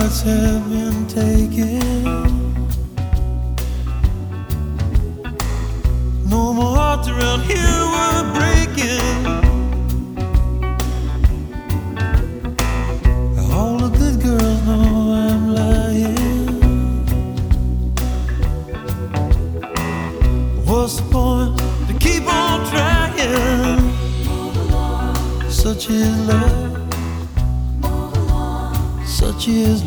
hearts have been taken. No more hearts around here were breaking.